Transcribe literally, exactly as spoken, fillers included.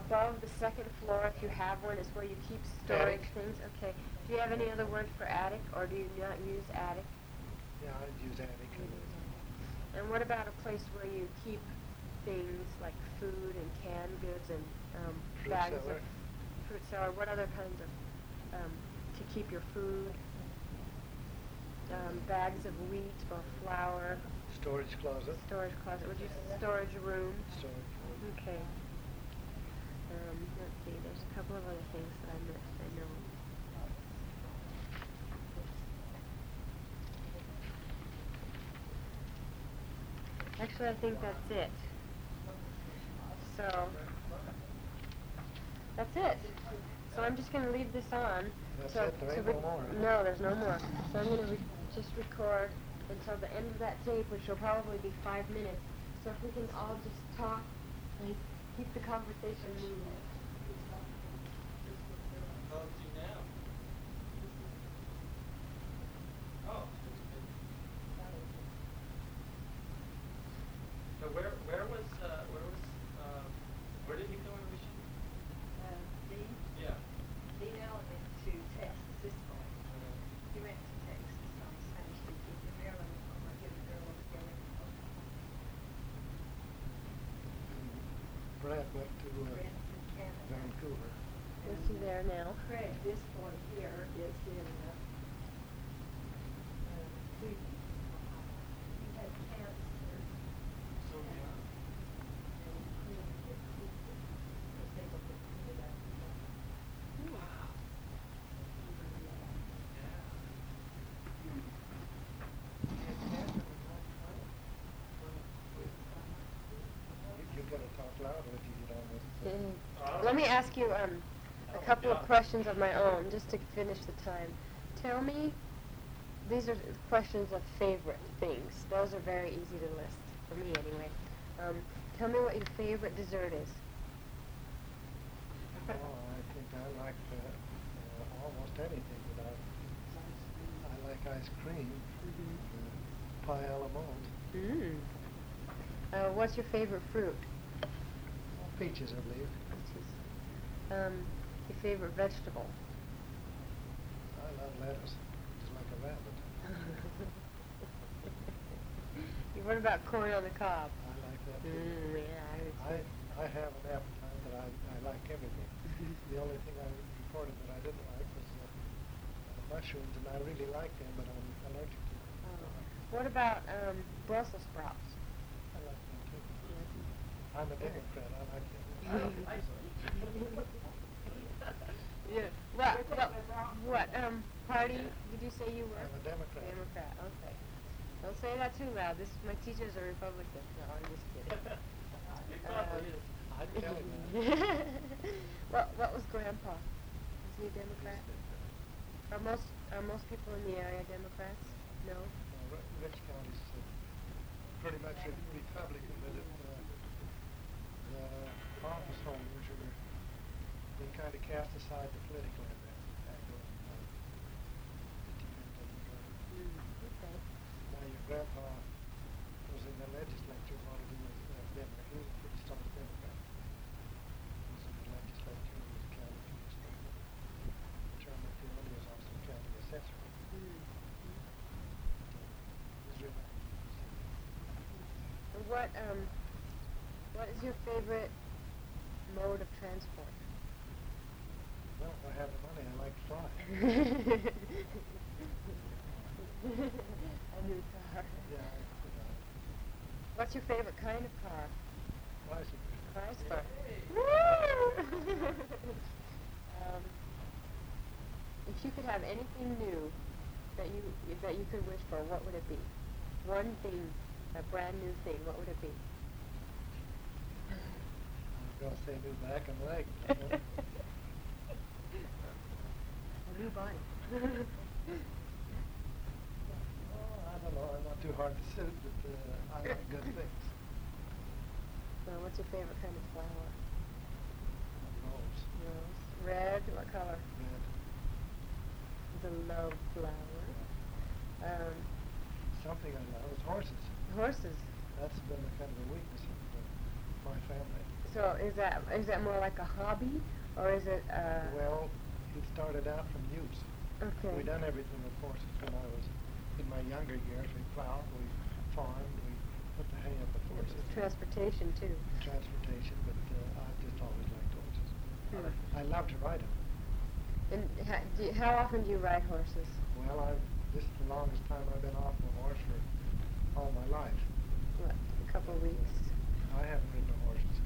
above the second floor, if you have one, is where you keep storage Attic. things. Okay. Do you have any other word for attic, or do you not use attic? Yeah, I'd use attic. And what about a place where you keep things like food and canned goods and um, Fruit bags cellar. of fruit cellar? What other kinds of um, to keep your food? Um, bags of wheat or flour. Storage closet. Storage closet. Would you storage room? Storage room. Okay. Um, let's see. There's a couple of other things that I missed. I know. Actually, I think that's it. So, that's it. So I'm just going to leave this on. That's so it? There ain't to no more? No, there's no more. So I'm going to re- just record until the end of that tape, which will probably be five minutes. So if we can all just talk and keep the conversation moving. So where where was uh, where was um, where did he go in Michigan? Uh, Dean, Yeah. Dean Allen went to Texas this fall. He went to Texas on Spanish speaking in Maryland. I'm gonna get a girl over there. Brad went to uh, Brent in Canada. Vancouver. Is he there now? Craig, this boy here is in, uh, uh, Sweden. He had cancer. So yeah. And he couldn't get treatment. Was able to clean it up. Wow. You, you gotta talk louder if you get on this. Mhm. Let me ask you um, a couple of questions of my own, just to finish the time. Tell me, these are questions of favorite things. Those are very easy to list, for me anyway. Um, tell me what your favorite dessert is. Oh, I think I like uh, uh, almost anything that I, I like ice cream, uh, pie a la mode, Mm. Uh, what's your favorite fruit? peaches, I believe. Peaches. Um, your favorite vegetable? I love lettuce, just like a rabbit. What about corn on the cob? I like that too. Mm, yeah, I would I, say. I have an appetite that I, I like everything. The only thing I reported that I didn't like was uh, the mushrooms, and I really like them, but I'm allergic to them. Oh. What about um, Brussels sprouts? I like them too. I'm a Democrat. I like them. Yeah. What, what, what um, party did you say you were? I'm a Democrat. Democrat, okay. Don't say that too loud. This, my teacher's a Republican. No, I'm just kidding. He probably is. I'd tell him that. what, what was Grandpa? Was he a Democrat? Are most, are most people in the area Democrats? No? Uh, Ri- Rich County's uh, pretty much a Republican, but it, uh, the office holders are, they kind of cast aside the political end of it. That goes, uh, it depends on the party. Mm, okay. Now, your grandpa was in the legislature while he was uh, Democrat. He was a pretty strong Democrat. He was in the legislature, he was county commissioner. Chairman Field was also county assessor. Mm. He was really And What, um, what is your favorite mode of transport? well, if I have the money, I like to fly. A new car. Yeah, I, uh, What's your favorite kind of car? bicycle. Chrysler. Woo! um, if you could have anything new that you that you could wish for, what would it be? One thing, a brand new thing. What would it be? I was going to say new back and leg. A new body. Oh, I don't know. I'm not too hard to suit, but uh, I like good things. Well, what's your favorite kind of flower? Rose, Rose. Red. What color? red. The love flower. Um, Something I love is horses. horses. That's been a kind of a weakness of uh, my family. So is that is that more like a hobby, or is it? Uh, Well, it started out from use. okay. We done everything with horses when I was in my younger years. We plowed, we farmed, we put the hay up with horses. Transportation too. Transportation, but uh, I've just always liked horses. Hmm. I love to ride them. And ha, do you, how often do you ride horses? Well, I've, this is the longest time I've been off a horse for all my life. What, a couple of weeks? I haven't ridden a horse